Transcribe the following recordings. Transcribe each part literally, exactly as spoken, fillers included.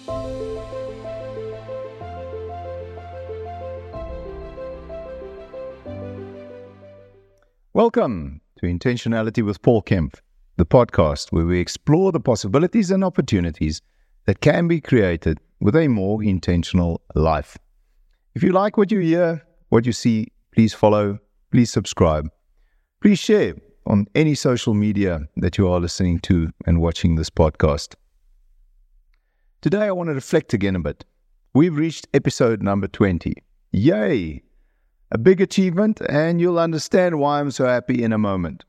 Welcome to Intentionality with Paul Kempf, the podcast where we explore the possibilities and opportunities that can be created with a more intentional life. If you like what you hear, what you see, please follow, please subscribe. Please share on any social media that you are listening to and watching this podcast. Today I want to reflect again a bit. We've reached episode number twenty. Yay! A big achievement, and you'll understand why I'm so happy in a moment.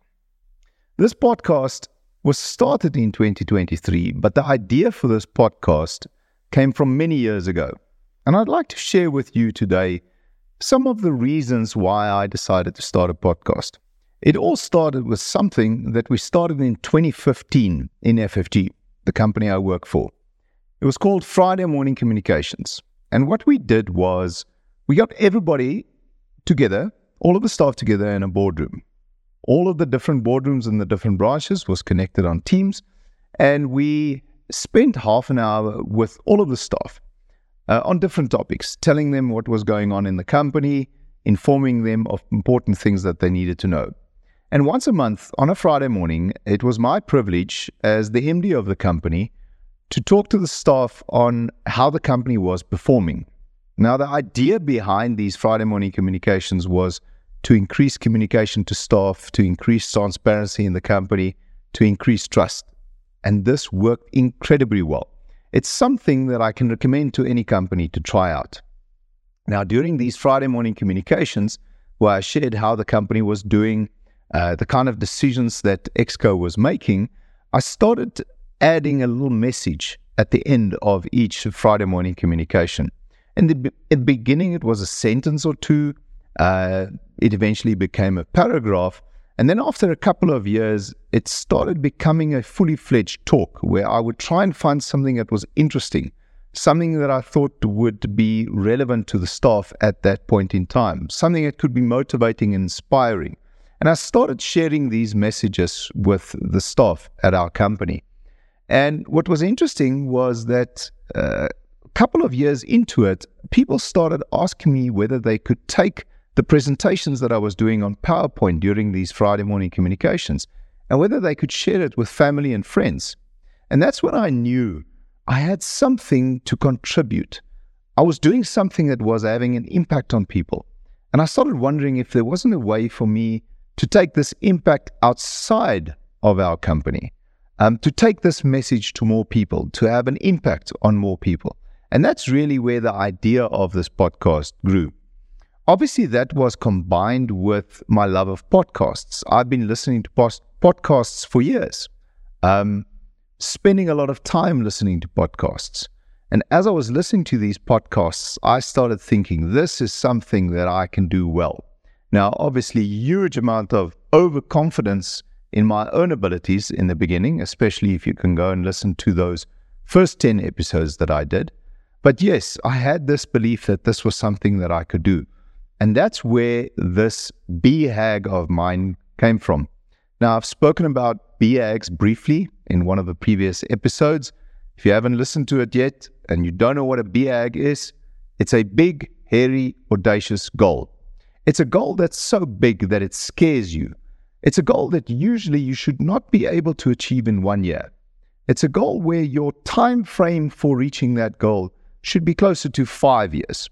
This podcast was started in twenty twenty-three, but the idea for this podcast came from many years ago. And I'd like to share with you today some of the reasons why I decided to start a podcast. It all started with something that we started in twenty fifteen in F F G, the company I work for. It was called Friday Morning Communications. And what we did was we got everybody together, all of the staff together in a boardroom. All of the different boardrooms in the different branches was connected on Teams, and we spent half an hour with all of the staff uh, on different topics, telling them what was going on in the company, informing them of important things that they needed to know. And once a month, on a Friday morning, it was my privilege as the M D of the company to talk to the staff on how the company was performing. Now, the idea behind these Friday morning communications was to increase communication to staff, to increase transparency in the company, to increase trust. And this worked incredibly well. It's something that I can recommend to any company to try out. Now, during these Friday morning communications, where I shared how the company was doing, uh, the kind of decisions that Exco was making, I started adding a little message at the end of each Friday morning communication. In the, in the beginning, it was a sentence or two. Uh, it eventually became a paragraph. And then after a couple of years, it started becoming a fully fledged talk where I would try and find something that was interesting, something that I thought would be relevant to the staff at that point in time, something that could be motivating and inspiring. And I started sharing these messages with the staff at our company. And what was interesting was that uh, a couple of years into it, people started asking me whether they could take the presentations that I was doing on PowerPoint during these Friday morning communications and whether they could share it with family and friends. And that's when I knew I had something to contribute. I was doing something that was having an impact on people. And I started wondering if there wasn't a way for me to take this impact outside of our company, um, to take this message to more people, to have an impact on more people. And that's really where the idea of this podcast grew. Obviously, that was combined with my love of podcasts. I've been listening to post- podcasts for years, um, spending a lot of time listening to podcasts. And as I was listening to these podcasts, I started thinking, this is something that I can do well. Now, obviously, huge amount of overconfidence in my own abilities in the beginning, especially if you can go and listen to those first ten episodes that I did. But yes, I had this belief that this was something that I could do. And that's where this B HAG of mine came from. Now, I've spoken about B HAGs briefly in one of the previous episodes. If you haven't listened to it yet and you don't know what a B HAG is, it's a big, hairy, audacious goal. It's a goal that's so big that it scares you. It's a goal that usually you should not be able to achieve in one year. It's a goal where your time frame for reaching that goal should be closer to five years.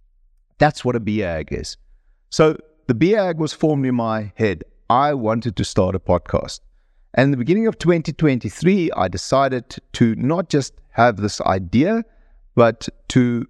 That's what a B HAG is. So the B HAG was formed in my head. I wanted to start a podcast. And in the beginning of twenty twenty-three, I decided to not just have this idea, but to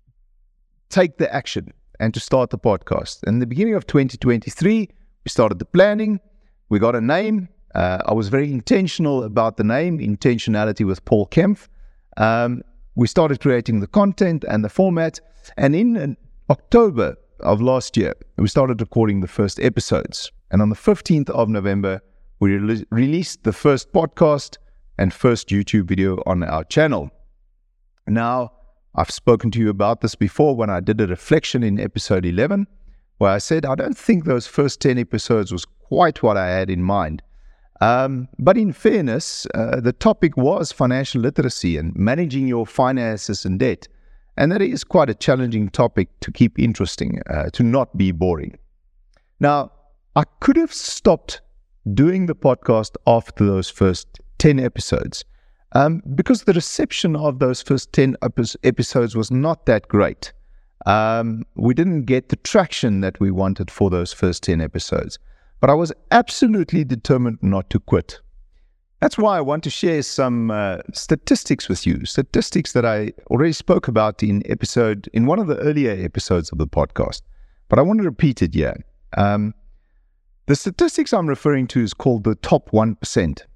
take the action and to start the podcast. In the beginning of twenty twenty-three, we started the planning. We got a name. Uh, I was very intentional about the name, Intentionality with Paul Kempf. Um, we started creating the content and the format. And in October of last year, we started recording the first episodes. And on the fifteenth of November, we re- released the first podcast and first YouTube video on our channel. Now, I've spoken to you about this before when I did a reflection in episode eleven, where I said I don't think those first ten episodes was quite what I had in mind. Um, but in fairness, uh, the topic was financial literacy and managing your finances and debt. And that is quite a challenging topic to keep interesting, uh, to not be boring. Now, I could have stopped doing the podcast after those first ten episodes um, because the reception of those first ten epi- episodes was not that great. Um, we didn't get the traction that we wanted for those first ten episodes. But I was absolutely determined not to quit. That's why I want to share some uh, statistics with you, statistics that I already spoke about in episode in one of the earlier episodes of the podcast. But I want to repeat it here. Um, the statistics I'm referring to is called the top one percent.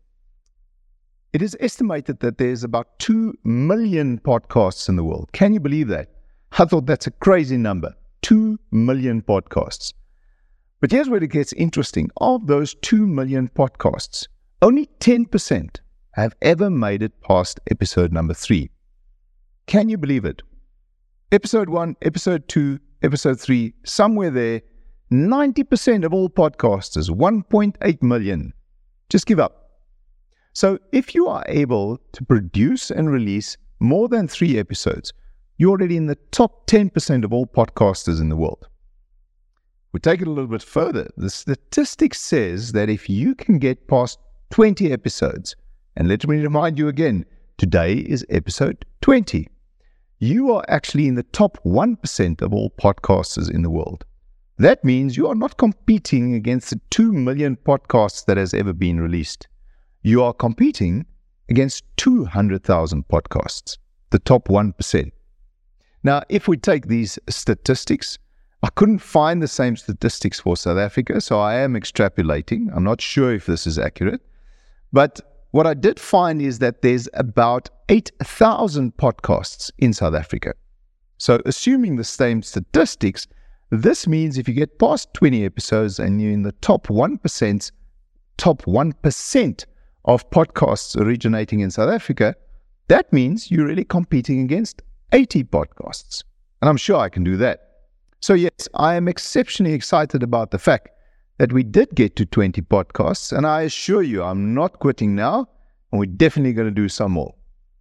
It is estimated that there's about two million podcasts in the world. Can you believe that? I thought that's a crazy number. two million podcasts. But here's where it gets interesting. Of those two million podcasts, only ten percent have ever made it past episode number three. Can you believe it? Episode one, episode two, episode three, somewhere there, ninety percent of all podcasters, one point eight million, just give up. So if you are able to produce and release more than three episodes, you're already in the top ten percent of all podcasters in the world. We take it a little bit further. The statistic says that if you can get past twenty episodes, and let me remind you again, today is episode twenty, you are actually in the top one percent of all podcasters in the world. That means you are not competing against the two million podcasts that has ever been released. You are competing against two hundred thousand podcasts, the top one percent. Now, if we take these statistics, I couldn't find the same statistics for South Africa, so I am extrapolating. I'm not sure if this is accurate. But what I did find is that there's about eight thousand podcasts in South Africa. So assuming the same statistics, this means if you get past twenty episodes and you're in the top one percent, top one percent of podcasts originating in South Africa, that means you're really competing against eighty podcasts. And I'm sure I can do that. So yes, I am exceptionally excited about the fact that we did get to twenty podcasts, and I assure you I'm not quitting now, and we're definitely going to do some more.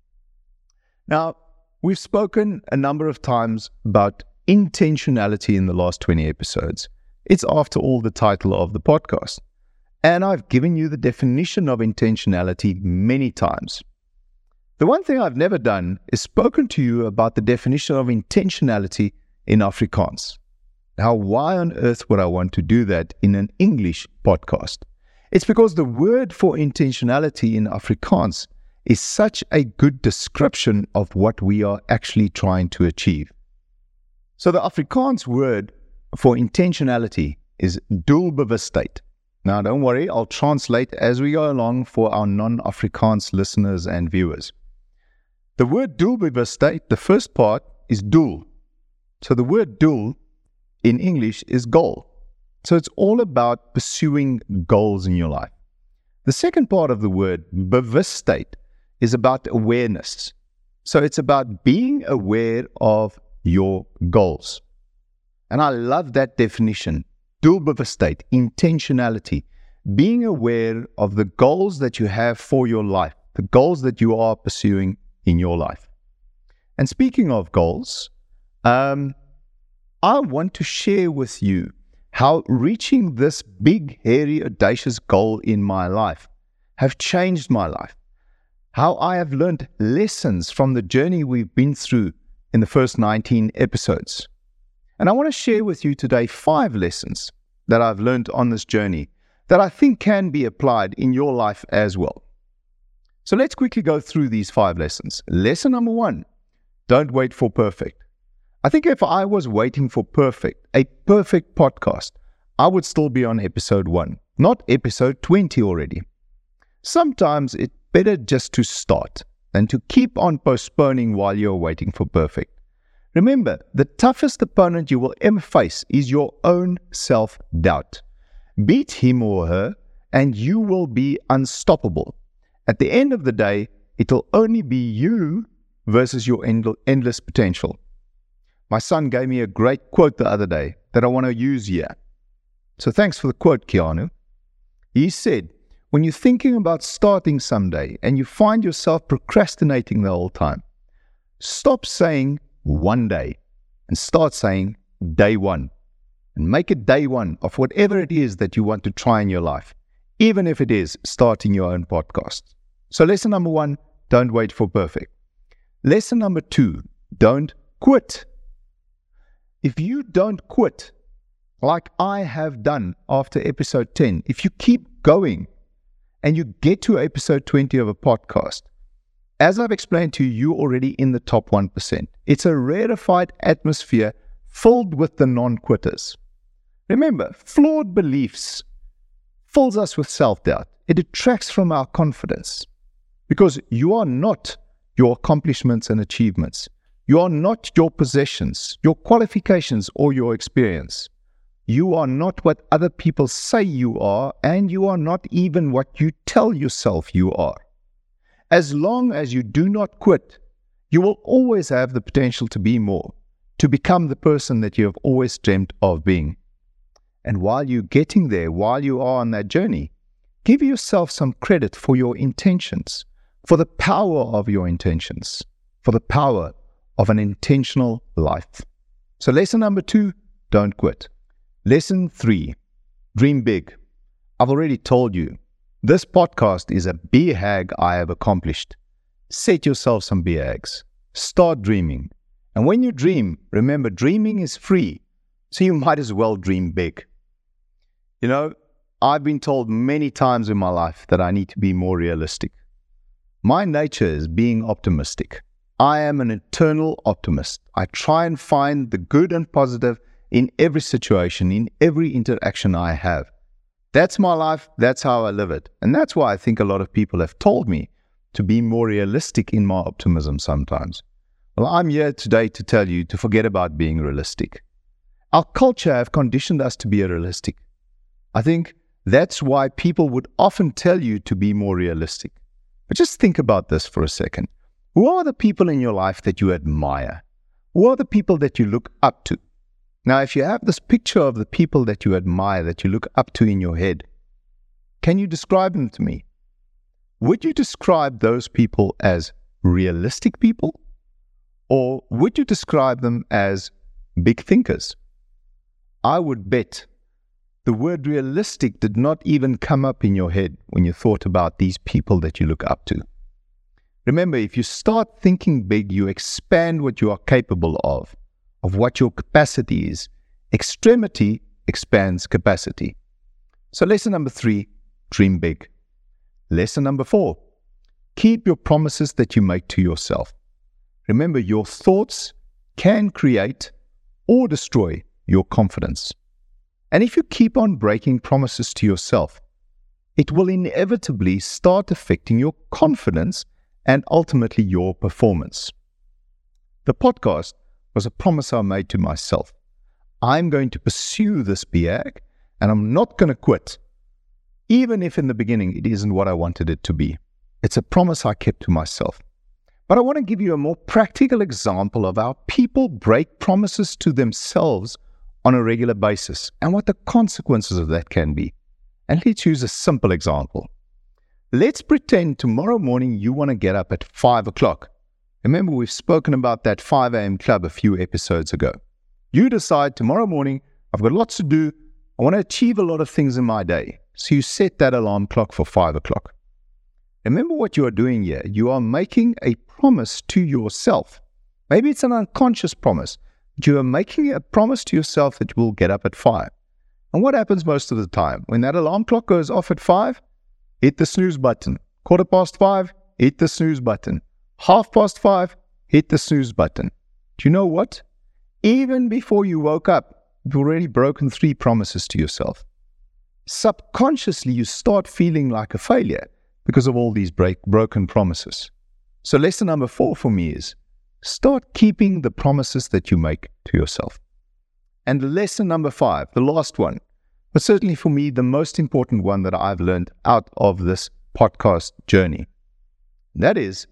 Now, we've spoken a number of times about intentionality in the last twenty episodes. It's after all the title of the podcast. And I've given you the definition of intentionality many times. The one thing I've never done is spoken to you about the definition of intentionality in Afrikaans. Now, why on earth would I want to do that in an English podcast? It's because the word for intentionality in Afrikaans is such a good description of what we are actually trying to achieve. So the Afrikaans word for intentionality is doelbewustheid. Now, don't worry, I'll translate as we go along for our non-Afrikaans listeners and viewers. The word doelbewustheid, the first part is doel. So the word doel in English is goal. So it's all about pursuing goals in your life. The second part of the word, bewustheid, is about awareness. So it's about being aware of your goals. And I love that definition. Doelbewustheid, intentionality, being aware of the goals that you have for your life, the goals that you are pursuing in your life. And speaking of goals, Um, I want to share with you how reaching this big, hairy, audacious goal in my life have changed my life. How I have learned lessons from the journey we've been through in the first nineteen episodes. And I want to share with you today five lessons that I've learned on this journey that I think can be applied in your life as well. So let's quickly go through these five lessons. Lesson number one, don't wait for perfect. I think if I was waiting for perfect, a perfect podcast, I would still be on episode one, not episode twenty already. Sometimes it's better just to start than to keep on postponing while you're waiting for perfect. Remember, the toughest opponent you will ever face is your own self-doubt. Beat him or her, and you will be unstoppable. At the end of the day, it'll only be you versus your end- endless potential. My son gave me a great quote the other day that I want to use here. So thanks for the quote, Keanu. He said, when you're thinking about starting someday and you find yourself procrastinating the whole time, stop saying one day and start saying day one. And make it day one of whatever it is that you want to try in your life, even if it is starting your own podcast. So lesson number one, don't wait for perfect. Lesson number two, don't quit. If you don't quit, like I have done after episode ten, if you keep going and you get to episode twenty of a podcast, as I've explained to you, you're already in the top one percent. It's a rarefied atmosphere filled with the non-quitters. Remember, flawed beliefs fills us with self-doubt. It detracts from our confidence because you are not your accomplishments and achievements. You are not your possessions, your qualifications, or your experience. You are not what other people say you are, and you are not even what you tell yourself you are. As long as you do not quit, you will always have the potential to be more, to become the person that you have always dreamt of being. And while you're getting there, while you are on that journey, give yourself some credit for your intentions, for the power of your intentions, for the power of an intentional life. So lesson number two, don't quit. Lesson three, dream big. I've already told you, this podcast is a B HAG I have accomplished. Set yourself some B HAGs. Start dreaming. And when you dream, remember, dreaming is free, so you might as well dream big. You know, I've been told many times in my life that I need to be more realistic. My nature is being optimistic. I am an eternal optimist. I try and find the good and positive in every situation, in every interaction I have. That's my life. That's how I live it. And that's why I think a lot of people have told me to be more realistic in my optimism sometimes. Well, I'm here today to tell you to forget about being realistic. Our culture have conditioned us to be realistic. I think that's why people would often tell you to be more realistic. But just think about this for a second. Who are the people in your life that you admire? Who are the people that you look up to? Now, if you have this picture of the people that you admire, that you look up to in your head, can you describe them to me? Would you describe those people as realistic people? Or would you describe them as big thinkers? I would bet the word realistic did not even come up in your head when you thought about these people that you look up to. Remember, if you start thinking big, you expand what you are capable of, of what your capacity is. Extremity expands capacity. So lesson number three, dream big. Lesson number four, keep your promises that you make to yourself. Remember, your thoughts can create or destroy your confidence. And if you keep on breaking promises to yourself, it will inevitably start affecting your confidence and ultimately your performance. The podcast was a promise I made to myself. I'm going to pursue this B HAG and I'm not going to quit, even if in the beginning it isn't what I wanted it to be. It's a promise I kept to myself. But I want to give you a more practical example of how people break promises to themselves on a regular basis and what the consequences of that can be. And let's use a simple example. Let's pretend tomorrow morning you want to get up at five o'clock. Remember, we've spoken about that five a.m. club a few episodes ago. You decide tomorrow morning, I've got lots to do. I want to achieve a lot of things in my day. So you set that alarm clock for five o'clock. Remember what you are doing here. You are making a promise to yourself. Maybe it's an unconscious promise. But you are making a promise to yourself that you will get up at five. And what happens most of the time? When that alarm clock goes off at five, hit the snooze button. Quarter past five, hit the snooze button. Half past five, hit the snooze button. Do you know what? Even before you woke up, you've already broken three promises to yourself. Subconsciously, you start feeling like a failure because of all these break, broken promises. So lesson number four for me is start keeping the promises that you make to yourself. And lesson number five, the last one, but certainly for me, the most important one that I've learned out of this podcast journey. That is,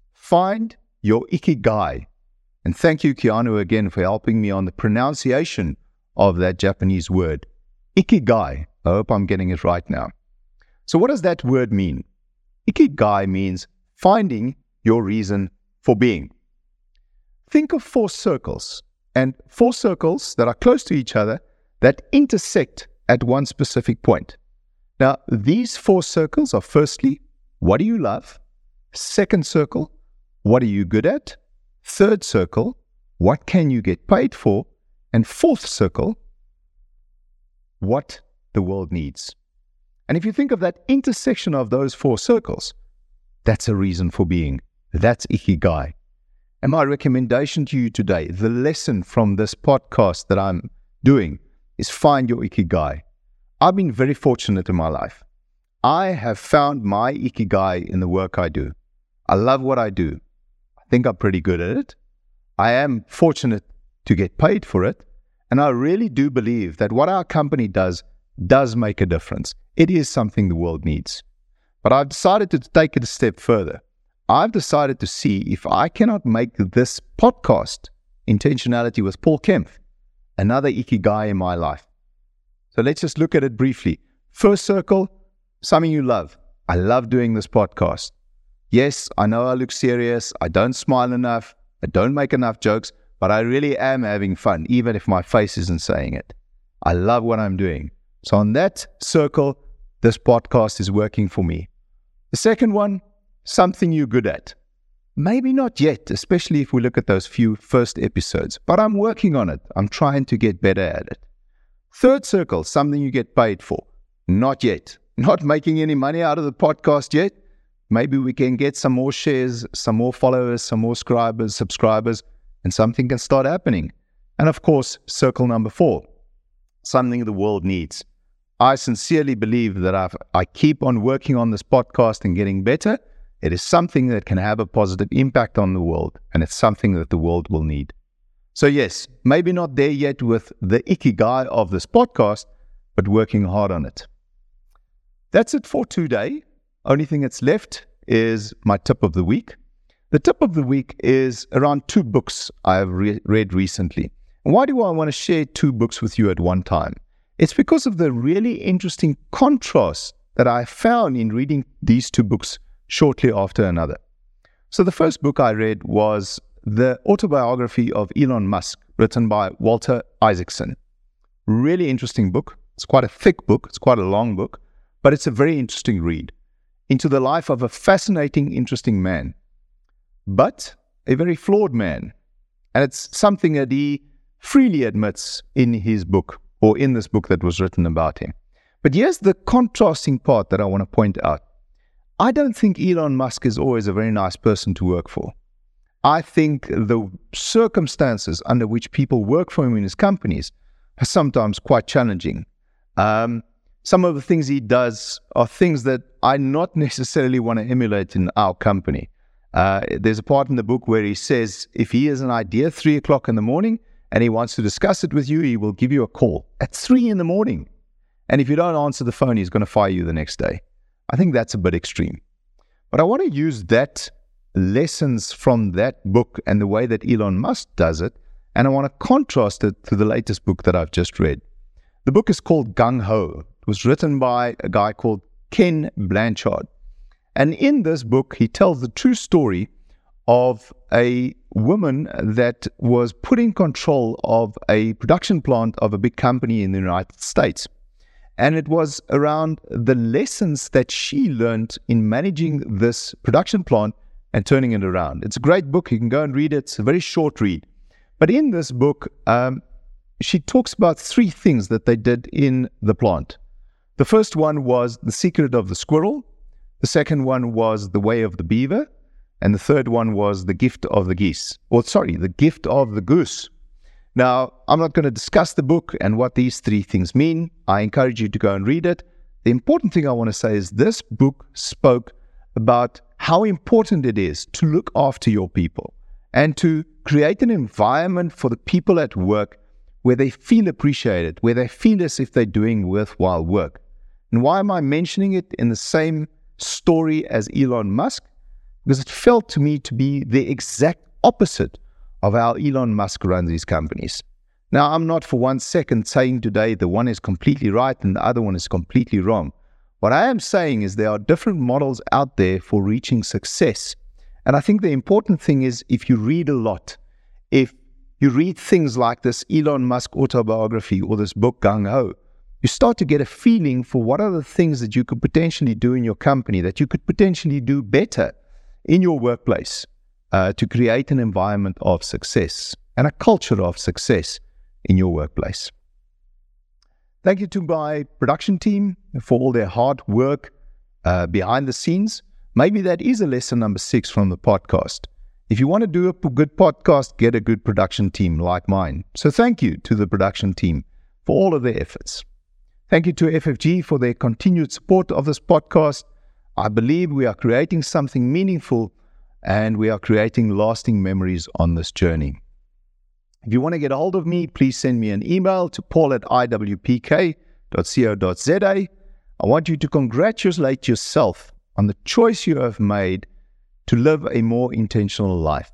find your ikigai. And thank you, Keanu, again for helping me on the pronunciation of that Japanese word. Ikigai. I hope I'm getting it right now. So what does that word mean? Ikigai means finding your reason for being. Think of four circles, and four circles that are close to each other that intersect at one specific point. Now, these four circles are firstly, what do you love? Second circle, what are you good at? Third circle, what can you get paid for? And fourth circle, what the world needs. And if you think of that intersection of those four circles, that's a reason for being. That's Ikigai. And my recommendation to you today, the lesson from this podcast that I'm doing, is find your Ikigai. I've been very fortunate in my life. I have found my Ikigai in the work I do. I love what I do. I think I'm pretty good at it. I am fortunate to get paid for it. And I really do believe that what our company does does make a difference. It is something the world needs. But I've decided to take it a step further. I've decided to see if I cannot make this podcast, Intentionality with Paul Kempf, another Ikigai in my life. So let's just look at it briefly. First circle, something you love. I love doing this podcast. Yes, I know I look serious. I don't smile enough. I don't make enough jokes, but I really am having fun, even if my face isn't saying it. I love what I'm doing. So on that circle, this podcast is working for me. The second one, something you're good at. Maybe not yet, especially if we look at those few first episodes, but I'm working on it. I'm trying to get better at it. Third circle, something you get paid for. Not yet. Not making any money out of the podcast yet. Maybe we can get some more shares, some more followers, some more subscribers, subscribers, and something can start happening. And of course, circle number four, something the world needs. I sincerely believe that I've, I keep on working on this podcast and getting better. It is something that can have a positive impact on the world, and it's something that the world will need. So yes, maybe not there yet with the Ikigai of this podcast, but working hard on it. That's it for today. Only thing that's left is my tip of the week. The tip of the week is around two books I've re- read recently. And why do I want to share two books with you at one time? It's because of the really interesting contrast that I found in reading these two books shortly after another. So the first book I read was the autobiography of Elon Musk, written by Walter Isaacson. Really interesting book. It's quite a thick book. It's quite a long book, but it's a very interesting read into the life of a fascinating, interesting man, but a very flawed man. And it's something that he freely admits in his book, or in this book that was written about him. But here's the contrasting part that I want to point out. I don't think Elon Musk is always a very nice person to work for. I think the circumstances under which people work for him in his companies are sometimes quite challenging. Um, some of the things he does are things that I not necessarily want to emulate in our company. Uh, there's a part in the book where he says if he has an idea at three o'clock in the morning and he wants to discuss it with you, he will give you a call at three in the morning. And if you don't answer the phone, he's going to fire you the next day. I think that's a bit extreme. But I want to use that lessons from that book and the way that Elon Musk does it, and I want to contrast it to the latest book that I've just read. The book is called Gung Ho. It was written by a guy called Ken Blanchard. And in this book, he tells the true story of a woman that was put in control of a production plant of a big company in the United States. And it was around the lessons that she learned in managing this production plant and turning it around. It's a great book. You can go and read it. It's a very short read. But in this book, um, she talks about three things that they did in the plant. The first one was the secret of the squirrel. The second one was the way of the beaver. And the third one was the gift of the geese. Or sorry, the gift of the goose. Now, I'm not going to discuss the book and what these three things mean. I encourage you to go and read it. The important thing I want to say is this book spoke about how important it is to look after your people and to create an environment for the people at work where they feel appreciated, where they feel as if they're doing worthwhile work. And why am I mentioning it in the same story as Elon Musk? Because it felt to me to be the exact opposite of how Elon Musk runs his companies. Now, I'm not for one second saying today the one is completely right and the other one is completely wrong. What I am saying is there are different models out there for reaching success. And I think the important thing is if you read a lot, if you read things like this Elon Musk autobiography or this book Gung Ho, you start to get a feeling for what are the things that you could potentially do in your company, that you could potentially do better in your workplace uh, to create an environment of success and a culture of success in your workplace. Thank you to my production team for all their hard work uh, behind the scenes. Maybe that is a lesson number six from the podcast. If you want to do a good podcast, get a good production team like mine. So thank you to the production team for all of their efforts. Thank you to F F G for their continued support of this podcast. I believe we are creating something meaningful and we are creating lasting memories on this journey. If you want to get a hold of me, please send me an email to paul at i w p k dot co dot z a. I want you to congratulate yourself on the choice you have made to live a more intentional life.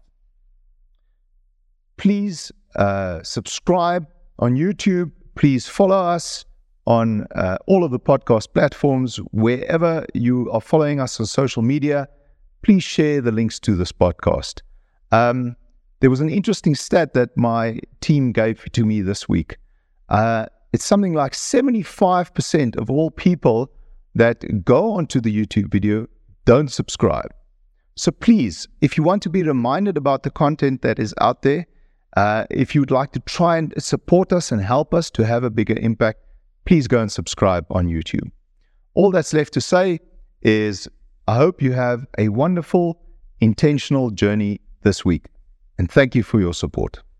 Please uh, subscribe on YouTube. Please follow us on uh, all of the podcast platforms. Wherever you are following us on social media, please share the links to this podcast. Um, there was an interesting stat that my team gave to me this week. Uh, it's something like seventy-five percent of all people that go onto the YouTube video don't subscribe. So please, if you want to be reminded about the content that is out there, uh, if you would like to try and support us and help us to have a bigger impact, please go and subscribe on YouTube. All that's left to say is I hope you have a wonderful, intentional journey this week. And thank you for your support.